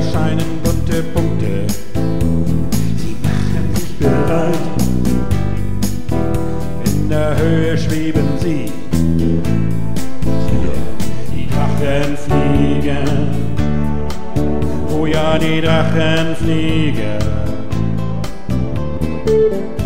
erscheinen bunte Punkte. Sie machen sich bereit. In der Höhe schweben sie. Die Drachen fliegen. Oh ja, die Drachen fliegen.